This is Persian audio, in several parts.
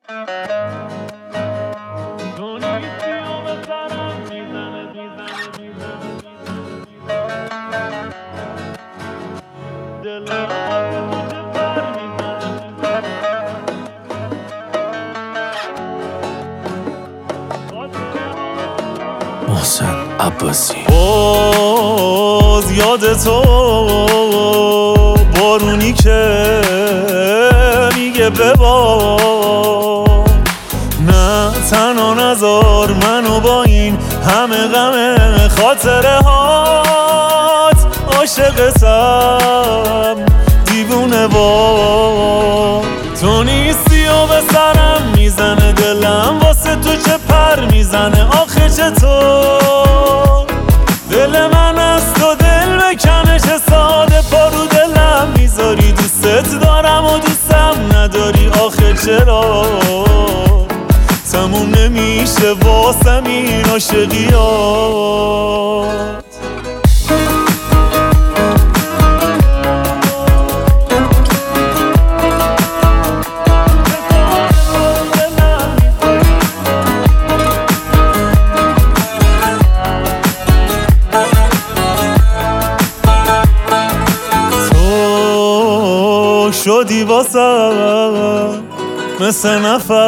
محسن عباسی. باز یاد تو بارونی که میگه ببار، نه تنها نذار منو با این همه غم خاطره هات. عاشقتم دیوونه با تو نیستی و به سرم میزنه دلم، واسه تو چه پر میزنه آخه چطور؟ دل من از تو دل بکنه چه ساده، پارو دلم میذاری، دوست دارم و دوستم نداری آخه چرا؟ تموم نمیشه واسم این عاشقیات. شدی واسم مثل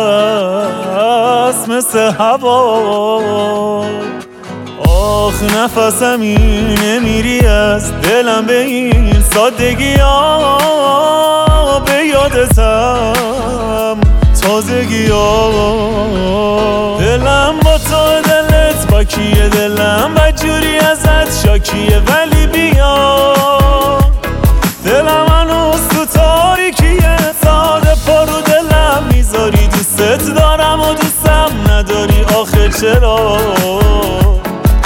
نفس مثل هوا، آخ نفسم اینه میری از دلم به این سادگی ها، به یادتم تازگی ها. دلم با تو دلت با کیه، دلم بدجوری ازت شاکیه، ولی بیا دلم هنوز تو تاریکیه، ساده پارو دلم میذاری، دوست دارم و دوستم نداری آخه چرا؟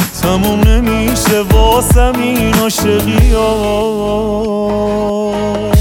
تموم نمیشه واسم این عاشقیات.